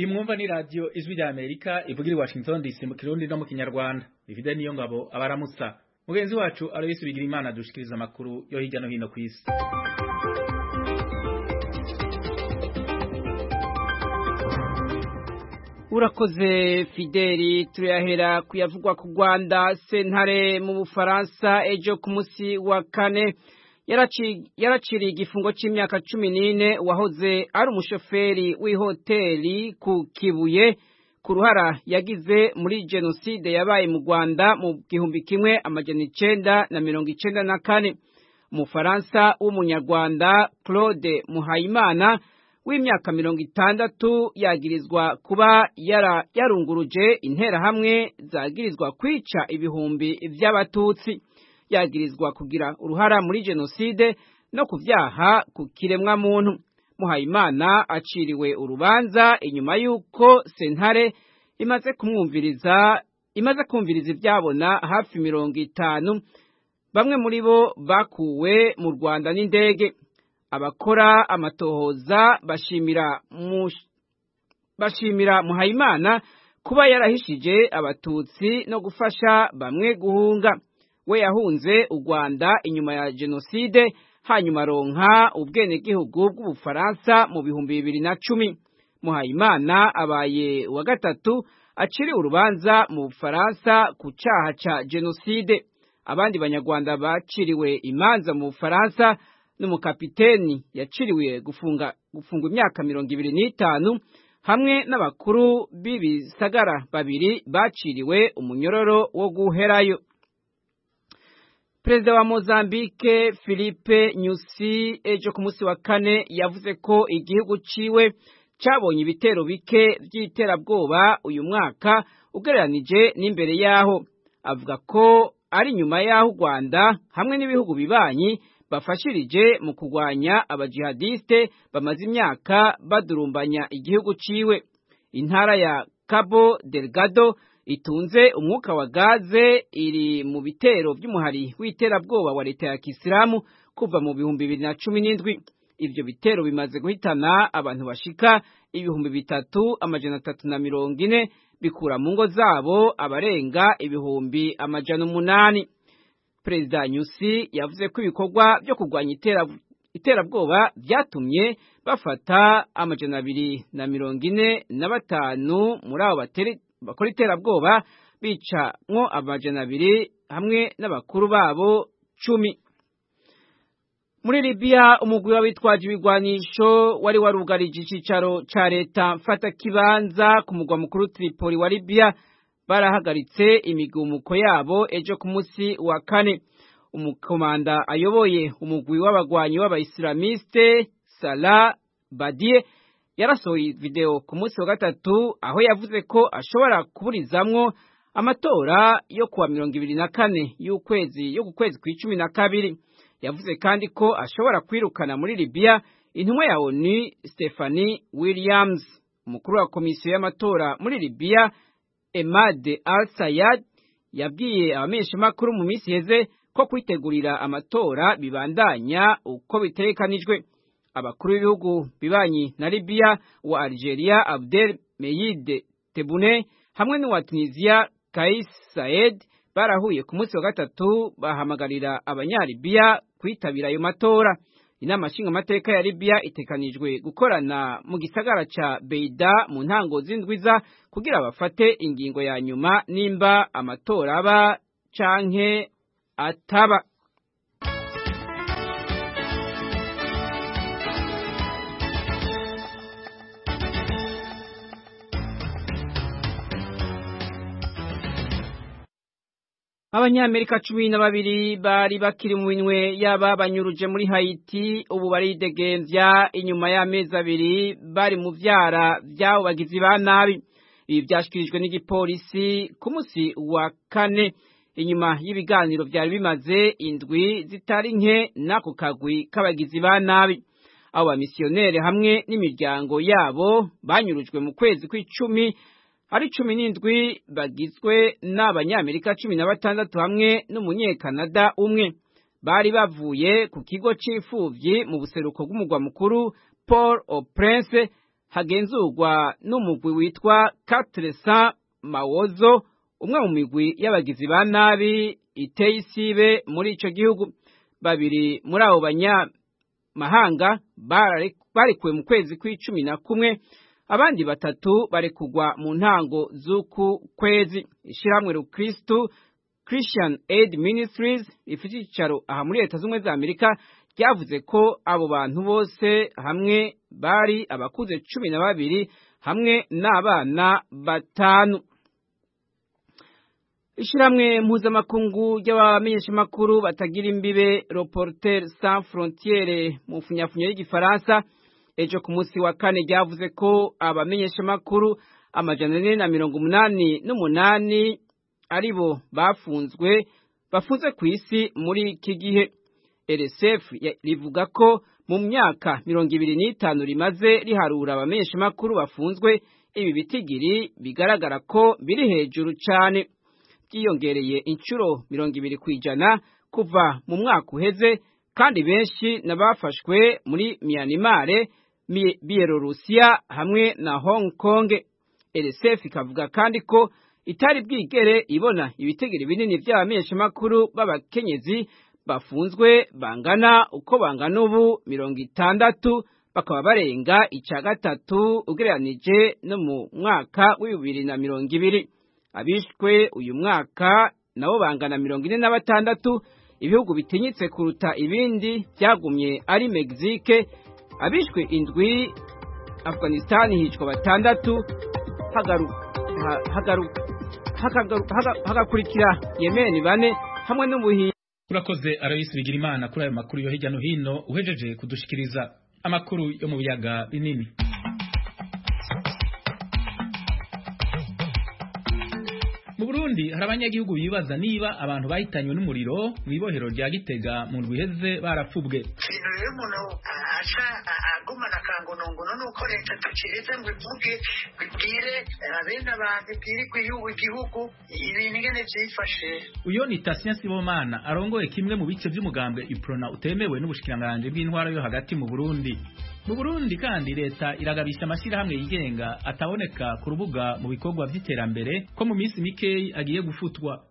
Imwumva ni radio Ijwi rya Amerika ivugira i Washington DC mu Kirundi no mu Kinyarwanda. Bifide niyo ngabo abaramutsa. Mugenzi wacu Aloysi Bigirimana dushikiriza amakuru yo hirya no hino kw'isi. Urakoze Fideli, turahera kuyavugwa ku Rwanda. Sentare mu Bufaransa ejo ku musi wa kane yaraciriye igifungo c'imyaka 14 wahoze ari umushoferi w'ihoteli ku Kibuye ku ruhara yagize muri jenoside yabaye mu Rwanda mu 1994. Umufaransa w'umunyarwanda Claude Muhayimana w'imyaka 60 yagirizwa kuba yarunguruje interahamwe zagirizwa kwica ibihumbi vy'abatutsi. Yagirizwa kugira uruhara muri jenoside no kuvyaha ku kiremwa muntu. Muhayimana aciriwe urubanza inyuma yuko sentare imaze kumviriza ivyabona hafi 50. Bamwe muri bo bakuwe mu Rwanda n'indege. Abakora amatohoza bashimira Muhayimana kuba yarahishije abatutsi no gufasha bamwe guhunga. We yahunze u Rwanda inyuma ya jenoside, hanyuma ronka ubwenegihugu bw'Ubufaransa mu 2010. Muhayimana abaye wa gatatu aciriwe urubanza mu Bufaransa ku caha ca jenoside. Abandi banyarwanda baciriwe imanza mu Bufaransa n'umukapiteni yaciriwe gufunga imyaka 25, hamwe n'abakuru b'ibisagara babiri baciriwe umunyororo wo guherayo. Perezida wa Mozambique Filipe Nyusi ejo ku musi wa kane yavuze ko igihugu ciwe cabonye ibitero bike vy'iterabwoba uyu mwaka ugereranije n'imbere yaho. Avuga ko ari nyuma yaho u Rwanda hamwe n'ibihugu bibanyi bafashirije mu kugwanya abajihadiste bamaze imyaka badurumbanya igihugu ciwe. Intara ya Cabo Delgado itunze umwuka wa gaze iri mu bitero by'umuhari w'iterabwoba wa leta ya Kisilamu kuva mu 2017. Ivyo bitero bimaze guhitana abantu bashika 3,340 bikura mu ngo zabo abarenga 800. Perezida Nyusi yavuze ko ibikorwa byo kugwanya iterabwoba byatumye bafata 245 muri abo bakora iterabwoba, bicamwo 200 hamwe n'abakuru babo 10. Muri Libya umugwi w'abitwaje ibigwanisho wari warugarije icicaro ca leta mfata kibanza ku mugwa mukuru Tripoli wa Libya barahagaritse imigumuko yabo ejo ku musi wa kane. Umukomanda ayoboye umugwi w'abagwanyi w'abaislamiste Salah Badie yarasohoye video ku musi wa gatatu aho yavuze ko ashobora kuburizamwo amatora yo kuwa 24 y'ukwezi kwa12. Yavuze kandi ko ashobora kwirukana muri Libya intumwa ya ONU Stephanie Williams. Umukuru wa komisiyo y'amatora muri Libya Emad Al-Sayad yabwiye abamenyeshamakuru mu minsi heze ko kwitegurira amatora bibandanya uko bitegekanijwe. Abakuru b'ibihugu bibanyi na Libya wa Algeria Abdel Mejid Tebboune hamwe n'uwa Tunisia Kais Saied barahuye ku munsi wa gatatu bahamagarira abanyalibiya kwitabira ayo matora. Inama nshingamateka ya Libya itekanijwe gukorana mu gisagara ca Beida mu ntango z'indwiza kugira bafate ingingo ya nyuma nimba amatora aba canke ataba. Abanyamerika 12 bari bakiri mu minwe y'ababanyuruje muri Haiti ubu baridegembya inyuma y'amezi 2 bari mu vyara vy'abo bagizi ba nabi. Ibi byashikirijwe n'igipolisi ku musi wa kane inyuma y'ibiganiro vyari bimaze indwi zitari nke nako kagwi k'abagizi ba nabi. Abo bamisiyonere hamwe n'imiryango yabo banyurujwe mu kwezi kw'icumi ari 17 bagizwe n'abanyamerika 16 hamwe n'umunyekanada umwe. Bari bavuye ku kigo c'imfuvyi mu buseruko bw'umugwa mukuru Port-au-Prince hagenzurwa n'umugwi witwa Katresan Mawozo, umwe mu migwi y'abagizi ba nabi iteye isibe muri ico gihugu. Babiri muri abo banyamahanga barekuwe mu kwezi kw'icumi, abandi batatu barekugwa mu ntango z'uku kwezi. Ishirahamwe Rukristo Christian Aid Ministries rifite icicaro aha muri Leta Zunze za Amerika ryavuze ko abo bantu bose hamwe bari abakuze 12 hamwe n'abana 5. Ishirahamwe mpuzamakungu ry'abamenyeshamakuru batagira imbibe Reporters Sans Frontières mu funyafunya y'igifaransa ejo ku munsi wa kane ryavuze ko abamenyeshamakuru 488 aribo bafunzwe ku isi muri iki gihe. RSF rivuga ko mu myaka 25 rimaze riharura abamenyeshamakuru bafunzwe, ibi bitigiri bigaragara ko biri hejuru cyane, byiyongereye incuro 20% kuva mu mwaka uheze, kandi benshi nabafashwe muri Myanmar, Bielorusiya hamwe na Hong Kong. RSF ikavuga kandi ko itari bwigere ibona ibitigiri binini by'abamenyeshamakuru b'abakenyezi bafunzwe bangana uko bangana ubu 60, bakaba barenga 3 ugereranije no mu mwaka wa 2020. Abishwe uyu mwaka nabo bangana 46. Ibihugu bitinyitse kuruta ibindi byagumye ari Mexique, abishwe 7, Afghanistan hicwa 6, hagakurikira Yemen 4 hamwe n'Ubuhinde. Urakoze Aloysi Bigirimana kuri ayo makuru yo hirya no hino uhejeje kudushikiriza amakuru yo mu biyaga binini. Mu Burundi hari abanyagihugu bibaza niba abantu bahitanywe n'umuriro mu ibohero rya Gitega mu ndwiheze barapfubwe. Agumana kangonongono nuko leta tukirize ngo ivuge bigire abene abantu biri igihugu ibintu ngene byifashe. Uyo ni Tasien Sibomana arongoye kimwe mu bice by'umugambwe Iprona utemewe n'ubushikiranganje bw'intwaro yo hagati mu Burundi. Mu Burundi kandi leta iragabisha amashirahamwe yigenga ataboneka ku rubuga mu bikorwa by'iterambere ko mu minsi mikeyi agiye gufutwa.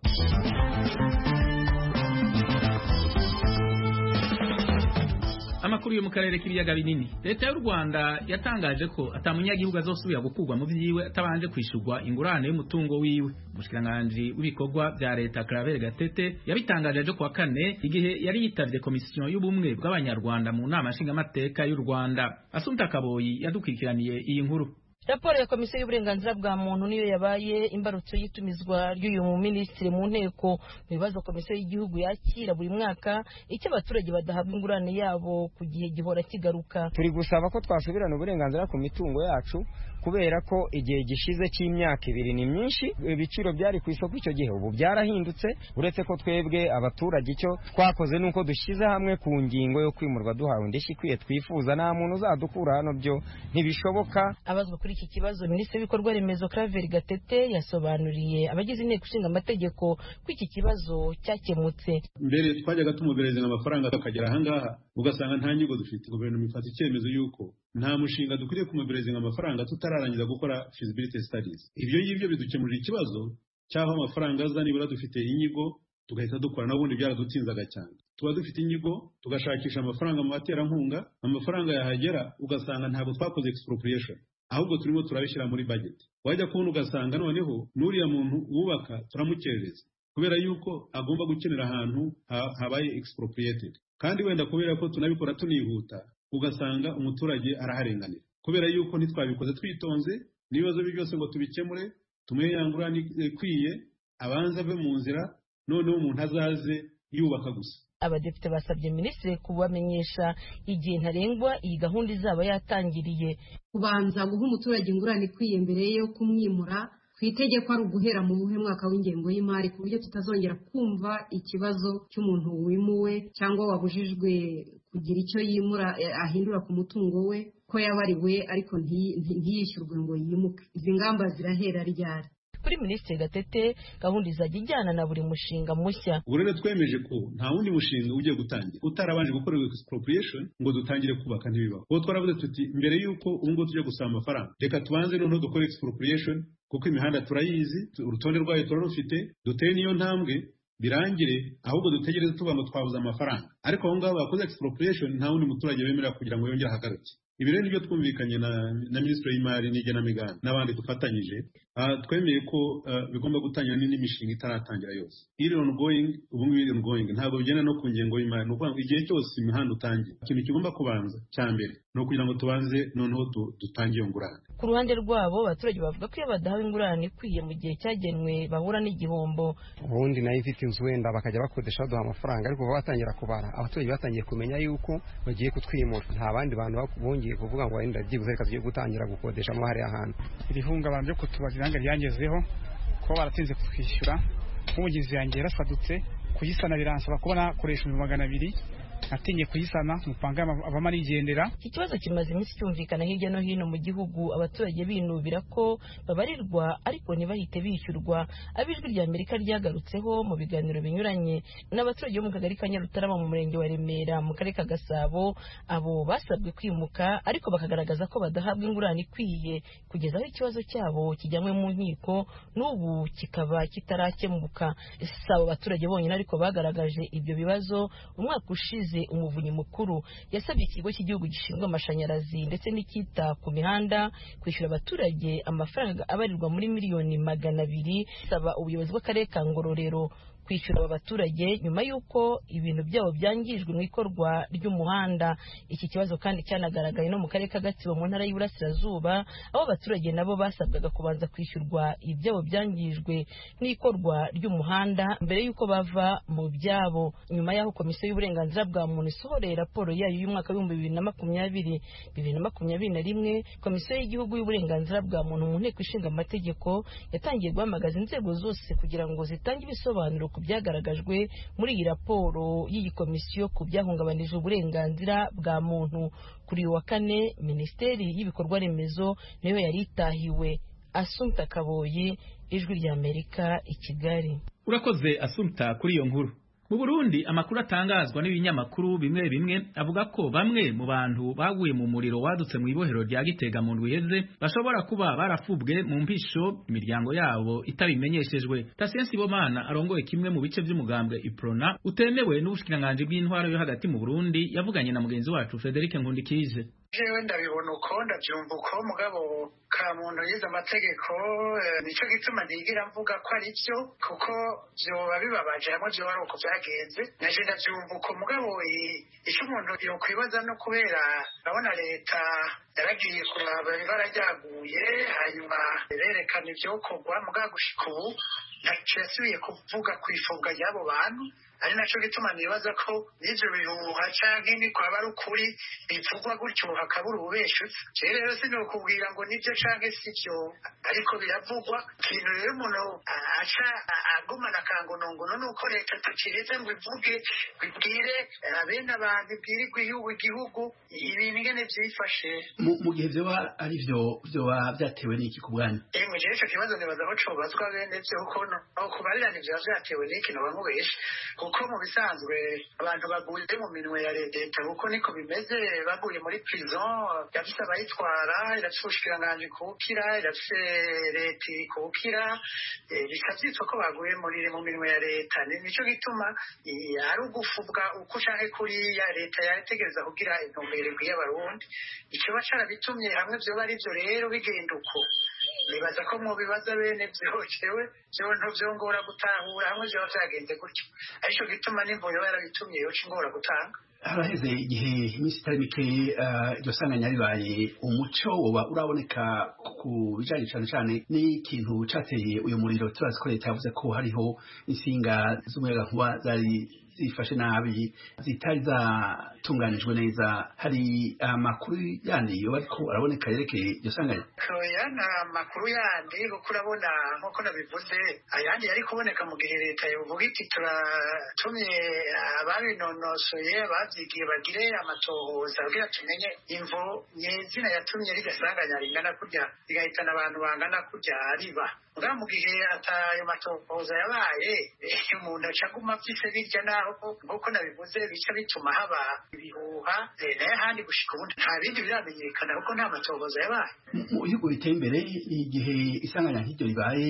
Amakuru yo mu karere k'ibiyaga binini. Leta y'u Rwanda yatangaje ko atamunyagihugu azosubira gukurwa mu vyiwe atabanje kwishurwa ingurane y'umutungo wiwe. Umushikiranganje w'ibikorwa bya leta Claver Gatete yabitangaje ejo kuwa kane igihe yari yitavye komisiyo y'ubumwe bw'abanyarwanda mu nama nshingamateka y'u Rwanda. Asumta Kaboyi yadukwikiraniye iyi nkuru. Raporo ya komisiyo y'uburenganzira bwa muntu niyo yabaye imbarutso y'itumizwa ry'uyu mu minisitiri mu nteko mu bibazo komisiyo y'igihugu yakira buri mwaka icyo abaturage badahabwa ingurane yabo ku gihe gihora kigaruka. Turi gusaba ko twasubirana uburenganzira ku mitungo yacu kubera ko igihe gishize cy'imyaka 2 ni myinshi, ibiciro byari ku isoko icyo gihe ubu byarahindutse, uretse ko twebwe abaturage icyo twakoze nuko dushyize hamwe ku ngingo yo kwimurwa duhawe indishyi ikwiye twifuza, nta muntu uzadukura hano, byo ntibishoboka. Abazwa kuri iki kibazo Minisitiri w'ibikorwa remezo Claver Gatete yasobanuriye abagize inteko ishinga amategeko ko iki kibazo cyakemutse. Mbere twajyaga tumubereza amafaranga akagera ahangaha ugasanga nta nyigo dufite, guverinoma ifata icyemezo yuko nta mushinga dukwiriye kumubereza amafaranga tutararangiza gukora feasibility studies. Ibyo ngibyo bidukemurira ikibazo cyaho amafaranga aza nibura dufite inyigo tugahita dukora, n'ubundi byaradutinzaga cyane. Tuba dufite inyigo tugashakisha amafaranga mu baterankunga, amafaranga yahagera ugasanga ntabwo twakoze expropriation, ahubwo turimo turabishyira muri budget. Wajya kubona ugasanga noneho n'uriya muntu wubaka turamukerereza kubera yuko agomba gukenera ahantu habaye expropriated, kandi wenda kubera ko tunabikora tunihuta ugasanga umuturage araharenganira kubera yuko ntitwabikoze twitonze n'ibibazo byose ngo tubikemure tumuhe yangurane ikwiye, abanza ave mu nzira, noneho umuntu azaze yubaka gusa. Abadepite basabye minisitiri kubamenyesha igihe ntarengwa iyi gahunda izaba yatangiriye. Kubanza guha umuturage ingurane ikwiye mbere yo kumwimura ku itegeko ari uguhera mu buhe mwaka w'ingengo y'imari, ku buryo tutazongera kumva ikibazo cy'umuntu wimuwe cyangwa wabujijwe kugira icyo yimura ahindura ku mutungo we ko yabariwe ariko ntiyishyurwe ngo yimuke. Izi ngamba zirahera ryari? kuri Minisitiri Gatete gahunda izajya ijyana na buri mushinga mushya. Ubu rero twemeje ko nta wundi mushinga ugiye gutangira utarabanje gukorerwa expropriation ngo dutangire kubaka ntibibaho. Uwo twaravuze tuti mbere yuko ubwo tujya gusaba amafaranga reka tubanze noneho dukore expropriation kuko imihanda turayizi, urutonde rwayo turarufite, duteye niyo ntambwe birangire, ahubwo dutegereze tuvuga ngo twabuze amafaranga. Ariko aho ngaho bakoze expropriation nta wundi muturage bemerera kugira ngo yongere ahagaruke. Ibi rero nibyo twumvikanye na Minisitiri y'Imari n'Igenamigambi n'abandi dufatanyije. Twemeye ko bigomba gutangira n'indi mishinga itaratangira yose. Iri ongoing, ubu ngubu iri ongoing, ntabwo bigenda no ku ngengo y'imari. Ni ukuvuga ngo igihe cyose imihanda utangiye, ikintu kigomba kubanza cya mbere ni ukugira ngo tubanze noneho dutangiye ingurane. Ku ruhande rwabo abaturage bavuga ko iyo badahawe ingurane ikwiye mu gihe cyagenwe bahura n'igihombo. Ubundi nayo ifite inzu wenda bakajya bakodesha baduha amafaranga, ariko batangira kubara abaturage batangiye kumenya yuko bagiye kutwimura. Nta bandi bantu bongeye kuvuga ngo wenda byibuze reka tugiye gutangira gukodesha mo hariya hantu. Iri hungabana ryo kutubaza irange ryangezeho ko baratinze kutwishyura, nk'umugizi yanjye yarasadutse kuyisana biransaba kuba nakoresha 200, natinye kuyisana mupanga abama nigendera. Iki kibazo kimaze iminsi cyumvikana hirya no hino mu gihugu, abaturage binubira ko babarirwa ariko ntibahite bishyurwa. Abijwi rya Amerika ryagarutseho mu biganiro binyuranye n'abaturage bo mu kagari ka Nyarutarama mu murenge wa Remera mu karere ka Gasabo. Abo basabwe kwimuka ariko bakagaragaza ko badahabwa ingurane ikwiye kugeza aho ikibazo cyabo kijyanywe mu nkiko, n'ubu kikaba kitarakemuka. Abo baturage bonyine ariko bagaragaje ibyo bibazo. Umwaka ushize umuvunyi mukuru yasabye ikigo cy'igihugu gishinzwe amashanyarazi ndetse n'icyita ku mihanda kwishyura abaturage amafaranga abarirwa muri miliyoni 200, saba ubuyobozi bw'akarere ka Ngororero kwishyura aba baturage nyuma y'uko ibintu byabo byangijwe mu ikorwa ry'umuhanda. Iki kibazo kandi cyanagaragaye no mu karere ka Gatsibo mu ntara y'Iburasirazuba, aho abaturage nabo basabwaga kubanza kwishyurwa ibyabo byangijwe n'ikorwa ry'umuhanda mbere y'uko bava mu byabo. Nyuma y'aho Komisiyo y'Uburenganzira bwa Muntu isohoreye raporo yayo y'umwaka wa 2020-2021, Komisiyo y'Igihugu y'Uburenganzira bwa Muntu mu Nteko Ishinga Amategeko yatangiye guhamagaza inzego zose kugira ngo zitange ibisobanuro ku byagaragajwe muri iyi raporo y'iyi komisiyo ku byahungabanije uburenganzira bwa muntu. Kuri uyu wa kane Minisiteri y'Ibikorwa Remezo nayo yari itahiwe. Assumpta Kaboyi, Ijwi rya Amerika, i Kigali. Urakoze Assumpta kuri iyo nkuru. Mu Burundi amakuru atangazwa n'ibinyamakuru bimwe bimwe avuga ko bamwe mu bantu baguye mu muriro wadutse mu ibohero rya Gitega mu ndwiheze bashobora kuba barafubwe mu mpisho imiryango yabo itabimenyeshejwe. Tasiensi Bomana arongoye kimwe mu bice by'umugambwe Iprona utemewe n'ubushikiranganje bw'intwaro yo hagati mu Burundi yavuganye na mugenzi wacu Frederic Nkundikije. Jewe ndabibona uko ndabyumva uko mugabo ka muntu yize amategeko nicyo gituma ntigira mvuga ko ari byo kuko byoba bibabaje hamwe byo ari uko byagenze. Naje ndabyumva uko mugabo icyo umuntu yokwibaza no kubera urabona leta yaragiye kuraba ibara ryaguye hanyuma berekana ibyokorwa mugabo gushika ubu ntacyo yasubiye kuvuga ku ifunga ry'abo bantu. Ari naco gituma nibaza ko n'ivyo bihuha canke ni kwaba ari ukuri bivugwa gutyo hakabura ububeshutse. Rero sinokubwira ngo nivyo canke sivyo, ariko biravugwa. Ikintu rero umuntu aca agumana akangonongono nuko leta tukiretse ngo ivuge bibwire abene abantu ibwire igihugu ibintu ingene vyifashe. Mu gihe vyoba ari vyoba vyatewe n'iki ku bwanyu? Mu gihe ico kibazo nibaza ko cobazwa bene vyo kuko no kubarirana ivyo vyatewe n'iki no bamubesha. Kuko mu bisanzwe abantu baguye mu minwe ya leta kuko niko bimeze, baguye muri prison yafise abayitwara, irafise ubushikiranganje kubukira, irafise leta kubukira, bikavyitwa ko baguye mu minwe ya leta. Nico gituma ari ugufubwa uko canke kuriya leta yategereza kugira intumbero ikwiye abarundi. Ico bacarabitumye hamwe vyoba ari vyo rero bigenda uko nibaza ko mu bibaza bene vyocewe ntuvyongora gutahura hamwe vyoba vyagenze gutyo. Arico gituma n'imvuyo yarabitumye yoca ingora gutanga. Haraheze igihe iminsi itari mike iryo sanganya ribaye, umuco woba uraboneka ku bijanye cane cane n'ikintu cateye uyu muriro. Turazi ko leta yavuze ko hariho insinga z'umuyagankuba zari zifashe nabi zitari zatunganijwe neza. Hari amakuru yandi yoba ariko araboneka yerekeye iryo sanganya? Oya, nta makuru yandi kuko urabona nk'uko nabivuze ayandi yari kuboneka mu gihe leta yovuga iti turatumye ababinonosoye n'abavyigiye bagire amatohoza kugira tumenye imvo nyezina yatumye rigasanganya ringana kurya rigahitana abantu bangana kurya riba mugabo mu gihe atayo matohoza yabaye umuntu acaguma afise birya naho nk'uko nabivuze bica bituma haba ibihuha naye handi gushika ubundi nta bindi biramenyekana kuko nta matohoza yabaye. Mu bihugu biteye imbere igihe isanganya nk'iryo ribaye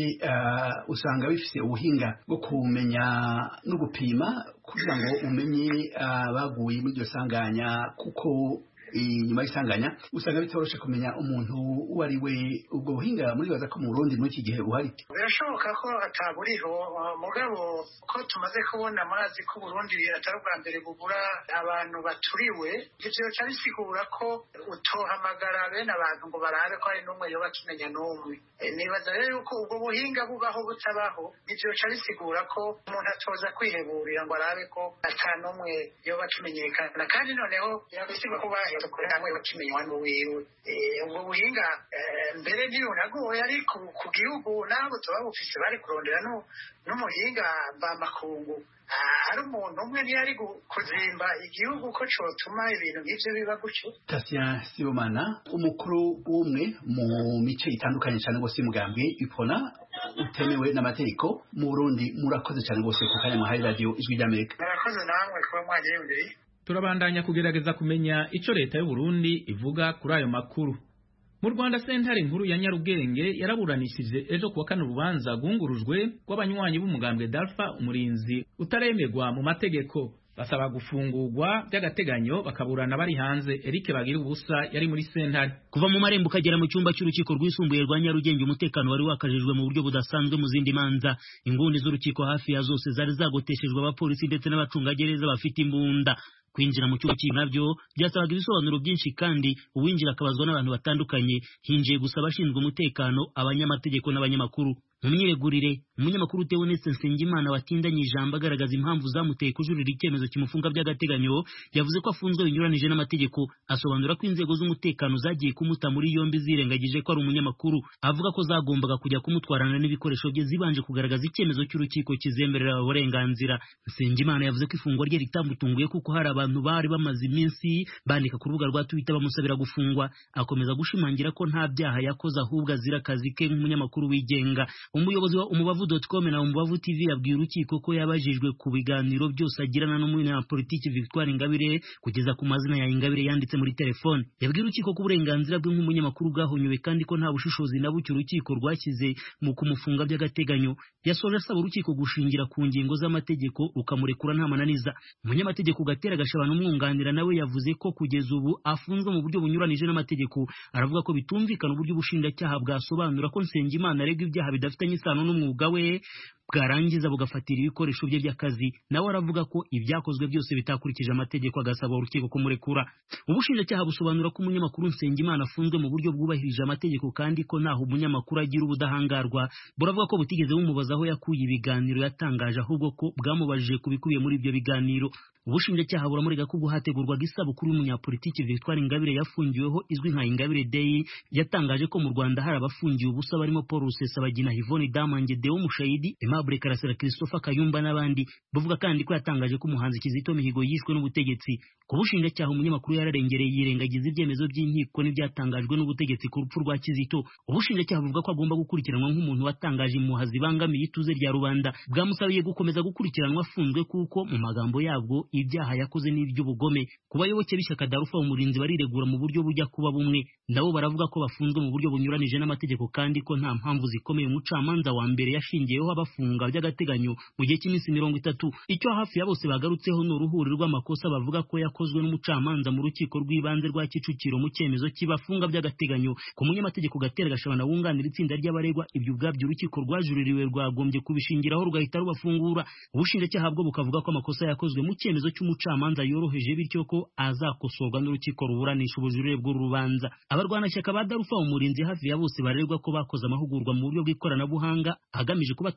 usanga bifise ubuhinga bwo kumenya no gupima kugira ngo umenye baguye muri iryo sanganya kuko inyuma y'isanganya usanga bitoroshe kumenya umuntu uwo ari we. Ubwo buhinga muribaza ko mu Burundi muri iki gihe buhari? Birashoboka ko ataburiho mugabo ko tumaze kubona murazi ko Burundi atari ubwa mbere bugura abantu baturiwe ivyo ca bisigura ko utohamagara bene abantu ngo barabe ko ari n'umwe yoba kimenya n'umwe. Nibaza rero yuko ubwo buhinga bubaho butabaho ivyo ca bisigura ko umuntu atoza kwiheburira ngo arabe ko ata n'umwe yoba kimenyekana kandi noneho yabisigura ko baheruka hamwe bakimenywa n'uwiwe. Ubwo buhinga mbere ntiyunagoye ariko ku gihugu nabo tuba bufise bari kurondera n'umuhinga mvamakungu ari umuntu umwe ntiyari kuzimba igihugu ko cotuma ibintu nk'ivyo biba gutyo. Tatien Sibomana umukuru w'umwe mu mice itandukanye cyane gose mugambwe ipona utemewe n'amategeko mu Burundi murakoze cyane gose ku kanya muhaye radio Ijwi ry'Amerika. Murakoze namwe kuba mwagiyumviriye. Turabandanya kugerageza kumenya ico leta y'u Burundi ivuga kuri ayo makuru. Mu Rwanda sentare nkuru ya Nyarugenge yaraburanishije ejo kuwa kane urubanza gungurujwe rw'abanywanyi b'umugambwe Dalfa umurinzi utaremerwa mu mategeko basaba gufungurwa by'agateganyo bakaburana bari hanze. Eric Bagira ubusa yari muri sentare. Kuva mu marembo kagera mu cyumba cy'urukiko rwisumbuye rwa Nyarugenge umutekano wari wakajejwe mu buryo budasanzwe mu zindi manza. Ingundi z'urukiko hafi ya zose zari zagoteshejwe abapolisi ndetse n'abacungagereza bafite imbunda. Kwinjira mu cyumba cy'inabyo byasabaga ibisobanuro byinshi kandi uwinjira akabazwa n'abantu batandukanye. Hinjiye gusa abashinzwe umutekano, abanyamategeko n'abanyamakuru. Mu myiregurire umunyamakuru Theoneste Nsengimana watindanye ijambo agaragaza impamvu zamuteye kujurira icyemezo kimufunga by'agateganyo yavuze ko afunzwe binyuranije n'amategeko. Asobanura ko inzego z'umutekano zagiye kumuta muri yombi zirengagije ko ari umunyamakuru. Avuga ko zagombaga kujya kumutwarana n'ibikoresho bye zibanje kugaragaza icyemezo cy'urukiko kizemerera uburenganzira. Nsengimana yavuze ko ifungwa rye ritamutunguye kuko hari abantu bari bamaze iminsi bandika ku rubuga rwa Twitter bamusabira gufungwa. Akomeza gushimangira ko nta byaha yakoze ahubwo azira akazi ke nk'umunyamakuru wigenga. Umuyobozi wa umubavu.com na umubavu TV yabwiye urukiko ko yabajijwe ku biganiro byose agirana n'umunyapolitiki Victoire Ingabire kugeza ku mazina ya Ingabire yanditse muri telefone. Yabwiye urukiko ko uburenganzira bwe nk'umunyamakuru bwahonywe kandi ko nta bushishozi na bucyo urukiko rwashyize mu kumufunga by'agateganyo. Yasoje asaba urukiko gushingira ku ngingo z'amategeko rukamurekura nta mananiza. Umunyamategeko Gatera Gashabana umwunganira nawe yavuze ko kugeza ubu afunzwe mu buryo bunyuranije n'amategeko. Aravuga ko bitumvikana uburyo ubushinjacyaha bwasobanura ko Nsengimana aregwa ibyaha bidafitanye isano n'umwuga we bwarangiza bugafatira ibikoresho bye by'akazi. Nawe aravuga ko ibyakozwe byose bitakurikije amategeko agasaba urukiko kumurekura. Ubushinjacyaha busobanura ko umunyamakuru Nsengimana afunzwe mu buryo bwubahirije amategeko kandi ko naho umunyamakuru agira ubudahangarwa. Buravuga ko butigeze bumubaza aho yakuye ibiganiro yatangaje ahubwo ko bwamubajije kubikubiye muri ibyo biganiro. Ubushinjacyaha buramurega ko hategurwaga isabukuru y'umunyapolitiki Victoire Ingabire yafungiweho izwi nka Ingabire Day. Yatangaje ko mu Rwanda hari abafungiwe ubusa barimo Paul Rusesabagina, Yvonne Damange, Deo Mushayidi, Aimable Karasira, Christopher Kayumba n'abandi. Bavuga kandi ko yatangaje ko umuhanzi Kizito Mihigo yishwe n'ubutegetsi. Ku bushinjacyaha umunyamakuru yararengereye yirengagiza ibyemezo by'inkiko n'ibyatangajwe n'ubutegetsi ku rupfu rwa Kizito. Ubushinjacyaha buvuga ko agomba gukurikiranwa nk'umuntu watangaje impuha zibangamiye ituze rya rubanda. Bwamusabiye gukomeza gukurikiranwa afunzwe kuko mu magambo yabwo ibyaha yakoze n'iby'ubugome. Ku bayoboke b'ishyaka Darufa umurinzi bariregura mu buryo bujya kuba bumwe. Nabo baravuga ko bafunzwe mu buryo bunyuranije n'amategeko kandi ko nta mpamvu zikomeye umucamanza wa mbere yashingiyeho abafunga by'agateganyo mu gihe cy'iminsi 30. Icyo hafi ya bose bagarutseho ni uruhuri rw'amakosa bavuga ko yakozwe n'umucamanza mu rukiko rw'ibanze rwa Kicukiro mu cyemezo kibafunga by'agateganyo. Ku munyamategeko Gatera Gashabana wunganira itsinda ry'abaregwa ibyo ubwabyo urukiko rwajuririwe rwagombye kubishingiraho rugahita rubafungura. Ubushinjacyaha bwo bukavuga ko amakosa yakozwe mu cyemezo cy'umucamanza yoroheje bityo ko azakosorwa n'urukiko ruburanisha ubujurire bw'urubanza. Abarwanashyaka ba Darufa umurinzi hafi ya bose barerwa ko bakoze amahugurwa mu buryo bw'ikoranabuhanga agamije kubatoza uburyo bwo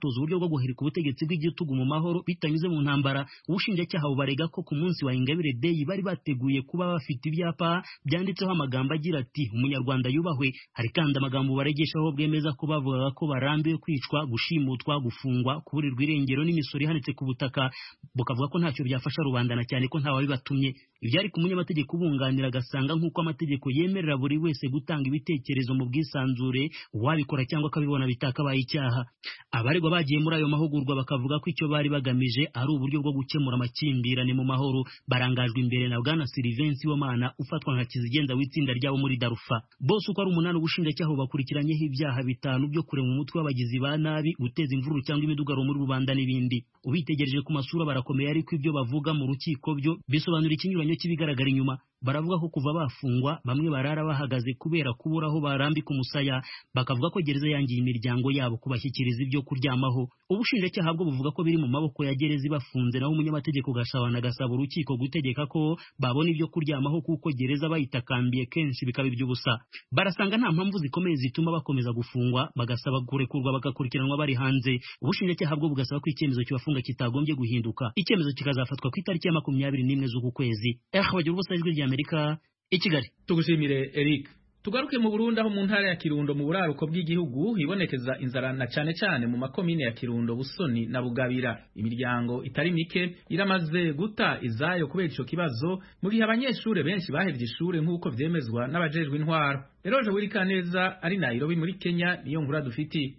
rwo guhirika ubutegetsi bw'igitugu mu mahoro bitanyuze mu ntambara. Ubushinjacyaha bubarega ko ku munsi wa Ingabire Day bari bateguye kuba bafite ibyapa byanditseho amagambo agira ati umunyarwanda yubahwe. Hari kandi amagambo baregeshaho bwemeza ko bavugaga ko barambiwe kwicwa, gushimutwa, gufungwa, kuburirwa irengero n'imisoro ihanitse ku butaka, bukavuga ko ntacyo byafasha rubanda na cyane ko ntawe bibatumye. Ibyari ku munyamategeko ubunganira agasanga nk'uko amategeko yemerera buri wese gutanga ibitekerezo mu bwisanzure, uwabikora cyangwa akabibona bitakabaye icyaha. Abaregwa bagiye muri ayo mahugurwa bakavuga ko icyo bari bagamije ari uburyo bwo gukemura amakimbirane mu mahoro. Barangajwe imbere na Bwana Sylvain Sibomana ufatwa nka kizigenza w'itsinda ryabo muri Darufa. Bose uko ari 8 ubushinjacyaha bakurikiranyeho ibyaha 5 byo kurema umutwe w'abagizi ba nabi, guteza imvururu cyangwa imidugaro muri rubanda n'ibindi. Ubitegereje ku masura barakomeye, ariko ibyo bavuga mu rukiko byo bisobanura ikinyuranyo kibigaragara inyuma. Baravuga ko kuva bafungwa bamwe barara bahagaze kubera kubura aho barambika umusaya, bakavuga ko gereza yangiye imiryango yabo kubashyikiriza ibyo kuryamaho. Ubushinjacyaha bwo buvuga ko biri mu maboko ya gereza ibafunze, naho umunyamategeko Gashabana gasaba urukiko gutegeka ko babona ibyo kuryamaho kuko gereza bayitakambiye kenshi bikaba iby'ubusa. Barasanga nta mpamvu zikomeye zituma bakomeza gufungwa, bagasaba kurekurwa bagakurikiranwa bari hanze. Ubushinjacyaha bwo bugasaba ko icyemezo kibafunga kitagombye guhinduka, icyemezo kikazafatwa ku itariki ya 21 z'uku kwezi. Bagira ubusa ijwi ry'Amerika i Kigali. Tugushimire Eric. Tugaruke mu Burundi, aho mu ntara ya Kirundo mu buraruko bw'igihugu hibonekeza inzara na cyane mu makomine ya Kirundo, Busoni na Bugabira. Imiryango itari mike iramaze guta izayo kubera ico kibazo, mu gihe abanyeshure benshi bahevye ishure nk'uko vyemezwa n'abajejwe intwaro. Eroje Wirikaneza ari Nairobi muri Kenya niyo nkuru dufiti.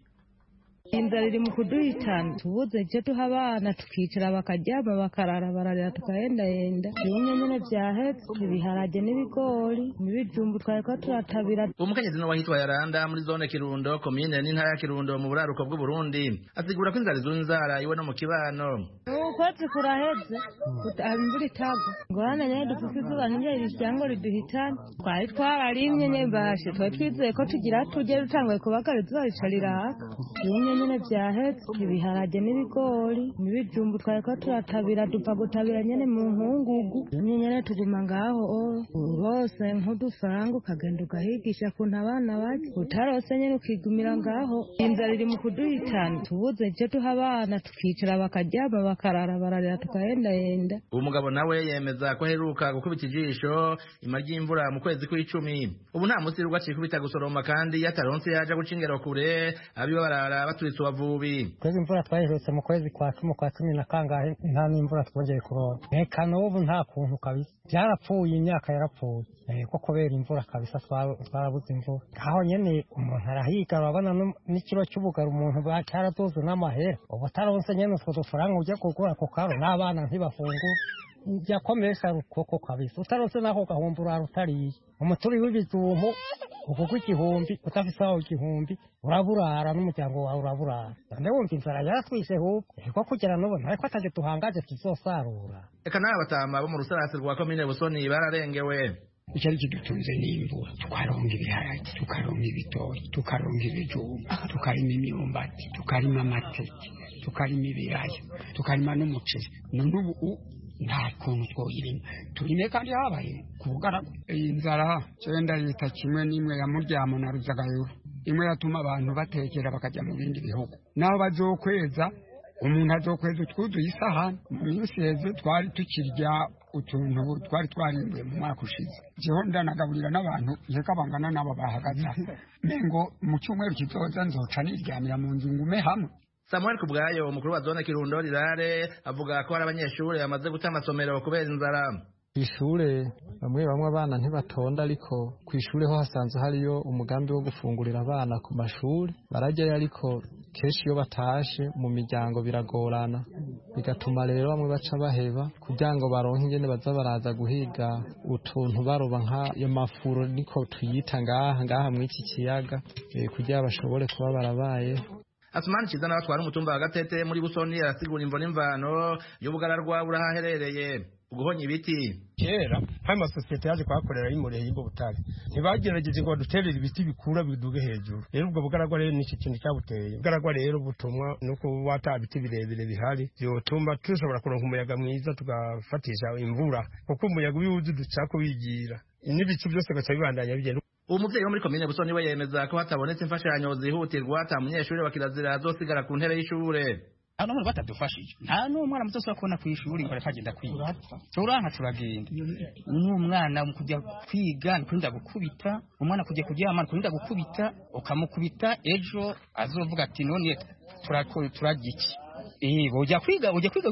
Inzara iri mu kuduhitana, tubuze ivyo duha abana tukicara bakaryama bakarara bararira tukahendahenda. Bimwe nyene vyahetse ibiharage n'ibigori n'ibijumbu twariko turatabira. Umukenyezi no wahitwa Yaranda muri zone Kirundo komine n'intara ya Kirundo mu buraruko bw'u Burundi asigura ko inzara zunzara iwe no mu kibano. Ukwezi kuraheze imvura itagwa ngo hana nyene dufise izuba nk'iryo ryango riduhitana. Twari twararimye nyene bashe twari twizeye ko tugira tujye dutanguye kubagara izuba rica riraka. Nyene vyahetse ibiharage n'ibigori n'ibijumbu twariko turatabira dupfa gutabira nyene mu nkungugu. Nyene tuguma ngaho bose nk'udufaranga ukagenda ugahigisha kuntu abana bake, utarose nyene ukigumira ngaho. Inzara iri mu kuduhitana, tubuze ivyo duha abana tukicara bakaryama bakarara bararira tukahendahenda. Uwo mugabo nawe yemeza ko aheruka gukubita ijisho ima ry'imvura mu kwezi kw'icumi. Ubu nta musi rugwa cikubita gusoroma, kandi yataronse yaja guca ingero kure abiba barara baturitse ubavubi. Kwezi imvura twayiherutse mu kwezi kwa 10 na kangahe, nta n'imvura twongeye kuronka. Reka n'ubu nta kuntu kabisa, byarapfuye, imyaka yarapfuye ko kubera imvura kabisa twarabuze imvura. Aho nyene umuntu arahiga, urabona n'ikiro cy'ubugaro umuntu cyaraduze n'amahera. Ubu taronse nyene utwo dufaranga ujya kugura ku karo n'abana ntibafungura. Byakomesha rukoko kabisa, utaronse naho gahumbura rutariye. Umuturi w'ibijumbu ukuko igihumbi utafise aho igihumbi uraburara n'umuryango wawe uraburara. Nde wumva inzara yaratwishe hubwo ko kugira n'ubu ariko ataje tuhangaje tuzosarura. Eka nawe batama bo mu rusarasi rwa komine Busoni bararengewe. Icyari kidutunze n'imvura, tukaronga ibiharage, tukaronga ibitoki, tukaronga ibijumba, tukarima imyumbati, tukarima amateke, tukarima ibiraya, tukarima n'umuceri. N'ubu nta kuntu twoyirima turime, kandi habaye kubugaragwa. Inzara cyenda yita kimwe n'imwe ya muryamo na Ruzagayura, imwe yatuma abantu batekera bakajya mu bindi bihugu. Naho bazokweza umuntu azokweza utwuzuye isahani. Mu minsi heze twari tukirya utuntu twari twarimbuye mu mwaka ushize. Jeho ndanagaburira n'abantu reka bangana n'abo bahagaze mengo mu cyumweru kizoza nzoca niryamira mu nzu ngume hamwe. Samuel Kubwayo umukuru wa zone Kirundo Rirare avuga ko hari abanyeshuri bamaze guta amasomero kubera inzara. Ishure bamwe abana ntibatonda, ariko kwishure ho hasanzwe hariyo umugambi wo gufungurira abana ku mashuri. Barajyayo ariko kenshi iyo batashe mu miryango biragorana, bigatuma rero bamwe baca baheba kugira ngo baronke ingene baza baraza guhiga utuntu baroba nk'ayo mafuro niko tuyita ngaha mw'iki kiyaga, kugira bashobore kuba barabaye. Asumani Kiza nawe atwara umutumba wa Gatete muri Busoni arasigura imvo n'imvano y'ubugararwa burahaherereye. Uguhonya ibiti kera hari amasosiyete yaje kuhakorera y'imureye y'imbo butare, ntibagerageje ngo baduterere ibiti bikura biduge hejuru. Rero ubwo bugaragwa rero n'iki kintu cyabuteye. Bugaragwa rero butumwa nuko wata biti birebire bihari byotuma tushobora kuronka umuyaga mwiza tugafatisha imvura, kuko umuyaga ubiwuzi ducako bigira n'ibicu byose gaca bibandanya bigenda. Umuvyeyi wo muri komine Busoni we yemeza ko hatabonetse imfashanyo zihutirwa ata munyeshuri wa kirazira azosigara ku ntebe y'ishure. hano muri batadufashije nta n'umwana muto kubona ku ishuri ngo aragenda kwiga turanka turagenda n'umwana mu kujya kwiga nikurinda gukubita umwana kujya kuryama nikurinda gukubita ukamukubita ejo azovuga ati none turagiki ujya kwiga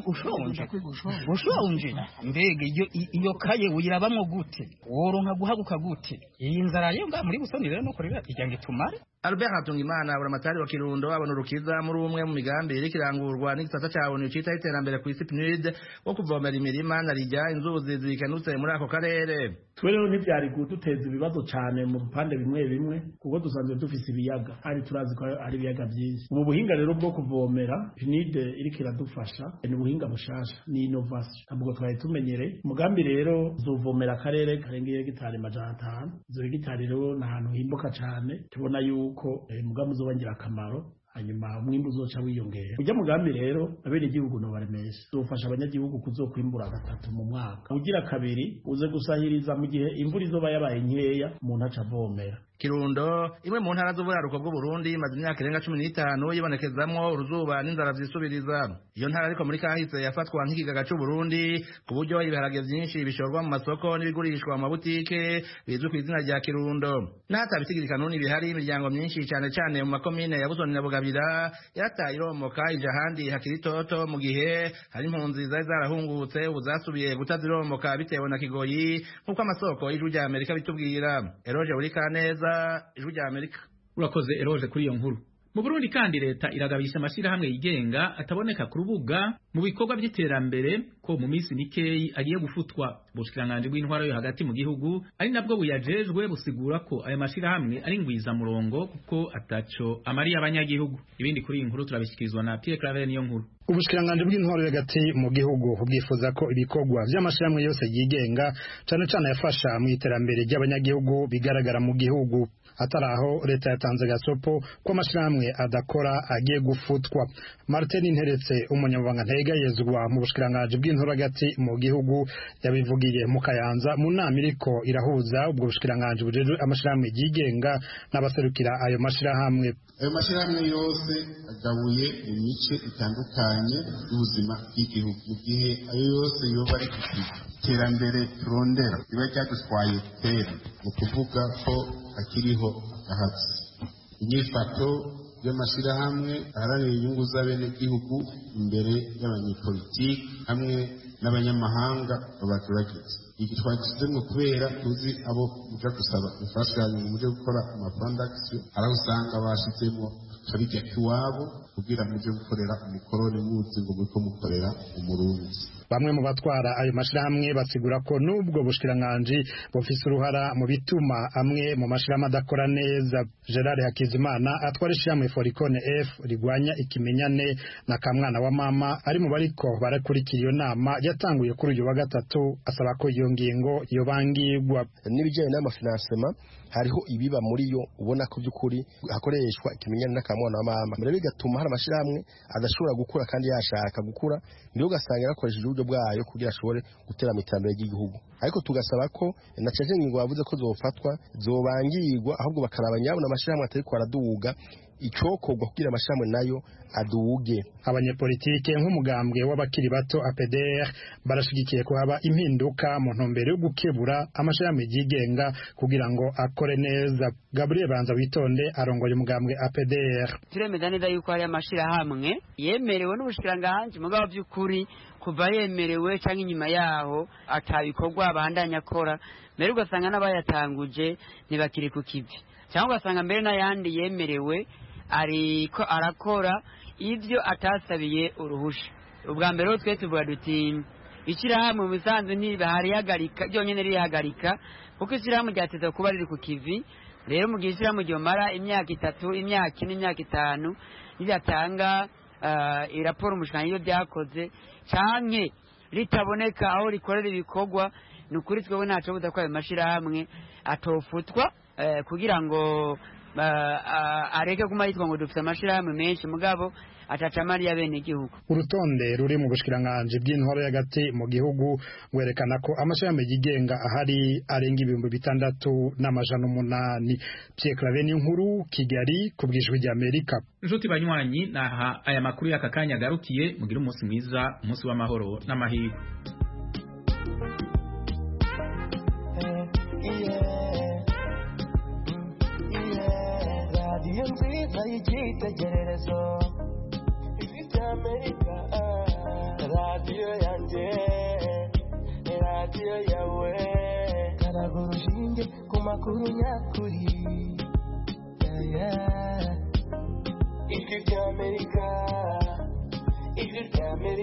ushonje mbega iyo kaye uyirabamwo gute woronka guhaguka gute iyi nzara yo nga muri busoni rero no korera ijyange tumare Albert Hatungimana buramatari wa Kirundo abona urukiza muri umwe mu migambi iri kirangurwa n'igisata cyawo ni cita iterambere ku isi PNUD wo kuvomera imirima narijya inzuzi zikanutse muri ako karere twero ntibyari gututeza ibibazo cyane mu bipande bimwe bimwe kuko dusanzwe dufise ibiyaga ari turazi ko ari ibiyaga byinshi mu buhinga rero bwo kuvomera PNUD iri kiradufasha ni ubuhinga bushasha ni innovation ntabwo twari tumenyereye umugambi rero zovomera akarere karengeye gitari majana 5 zo gitari rero nahantu himboka cyane tubona yuko umugambi uzobangira akamaro hanyuma umwimbu uzoca wiyongera ujya mugambi rero abene igihugu no baremesha zofasha abanyagihugu kuzokwimbura gatatu mu mwaka ugira kabiri uze gusahiriza mu gihe imvura izoba yabaye nkeya umuntu aca avomera Kirundo imwe mu ntara z'uburaruko bw'u Burundi imaze imyaka irenga 15 yibonekezamwo uruzuba n'inzara vyisubiriza iyo ntara ariko muri kahise yafatwa nk'ikigaga c'u Burundi ku buryo ibiharage vyinshi bishorwa mu masoko n'ibigurishwa mu mabutike bizwi ku izina rya Kirundo n'atabitigirika none bihari imiryango myinshi cyane cyane mu makomine ya Busoni na Bugabira yataye iromoka ije ahandi hakiri toto mu gihe hari impunzi zari zarahungutse ubuzasubiye gutaziromoka bitewe na kigoyi nk'uko amasoko y'ijwi rya Amerika bitubwira Eroje uri kaneza ijwi rya Amerika urakoze Eroje kuri iyo nkuru mu Burundi kandi leta iragabisha amashirahamwe yigenga ataboneka ku rubuga mu bikorwa by'iterambere ko mu minsi mikeyi agiye gufutwa ubushikiranganje bw'intwaro yo hagati mu gihugu ari nabwo buyajejwe busigura ko ayo mashirahamwe ari ngwiza murongo kuko ataco amari abanyagihugu ibindi kuri iyi nkuru turabishikirizwa na Pierre Claver niyo nkuru ubushikiranganje bw'intwaro yo hagati mu gihugu bwifuza ko ibikorwa by'amashirahamwe yose yigenga cyane cyane yafasha mu iterambere ry'abanyagihugu bigaragara mu gihugu ataraho leta yatanze gasopo ko amashirahamwe adakora agiye gufutwa Martin Interetse umunyamabanga ntegayezwa mu bushikiranganje bw'intwaro hagati mu gihugu yabivugiye mu Kayanza mu nama iriko irahuza ubwo bushikiranganje bujejwe amashirahamwe yigenga n'abaserukira ayo mashirahamwe yose agabuye imice itandukanye y'ubuzima bw'igihugu mu gihe ayo yose yoba ari iterambere turondera riba ryadutwaye kera mu kuvuga ko akiriho ahatsi inyifato y'amashirahamwe aharanira inyungu z'abenegihugu imbere y'abanyepolitiki hamwe n'abanyamahanga babaturagize iki twagisizemwe kubera tuzi abo muja gusaba imfashanyo mu buryo gukora amaprodakisiyo araho usanga bashizemo kabijya kiwabo kugira muje gukorera umukoroni muzi ngo muriko mukorera umurundi bamwe mu batwara ayo mashirahamwe basigura ko nubwo bushikiranganje bufise uruhara mu bituma amwe mu mashirahamwe adakora neza Gerard Hakizimana atwara ishyirahamwe Foricone F rigwanya ikimenyane na kamwana wa mama ari mu bariko barakurikira iyo nama yatanguye kuri uyu wa gatatu asaba ko iyo ngingo yobangirwa n'ibijyanye n'amafinansema hariho ibiba muri yo ubona ko by'ukuri hakoreshwa ikimenyane n'akamwana wa mama mbere bigatuma hari amashirahamwe adashobora gukura kandi yashaka gukura niyo gasanga yakoresheje uburyo bwayo kugira ashobore gutera iterambere ry'igihugu ariko tugasaba ko na caje ngingo bavuze ko zofatwa zobangirwa ahubwo bakaraba nyabona amashirahamwe atari ko araduga icokorwa kugira amashirahamwe nayo aduge abanyepolitike nk'umugambwe w'abakiri bato APDR barashigikiye ko haba impinduka mu ntumbero yo gukebura amashirahamwe yigenga kugira ngo akore neza Gabriel Banza witonde arongoye umugambwe APDR turemeza neza yuko hari amashirahamwe yemerewe n'ubushikiranganje mugabo by'ukuri kuva yemerewe cyangwa inyuma yaho atabikorwa abandanya akora mbere ugasanga n'abayatanguje ntibakiri ku kivi cyangwa ugasanga mbere n'ayandi yemerewe ariko arakora ibyo atasabiye uruhusha ubwa mbere twe tuvuga duti ishyirahamwe mu bisanzwe ntibaharihagarika ryonyine rihagarika kuko ishyirahamwe ryateza kuba riri ku kivi rero mu gihe ishyirahamwe ryomara imyaka 3 imyaka 4 imyaka 5 riratanga iraporo umushikanye iyo byakoze canke ritaboneka aho rikorera ibikorwa nukuri twebwe ntaco buza ko ayo mashirahamwe atofutwa kugira ngo areke kuma yitwa ngo dufite amashirahamwe menshi mugabo atacamariya bene igihugu. Urutonde ruri mu bushikiranganje bw'intwaro y'agati mu gihugu werekana ko amashami yigenga ahari arenga 6,800. Pierre Claver Niyonkuru, Kigali, kubw'ijwi ry'Amerika. Nshuti banywanyi, naha aya makuru y'akakanya garukiye, mugira umunsi mwiza, umunsi w'amahoro n'amahirwe. Radio nziza y'igitegererezo ifite Amerika, radio yanjye, radio yawe, karaga urushinge ku makuru nyakuri, ijwi ry'Amerika, ijwi ry'Amerika.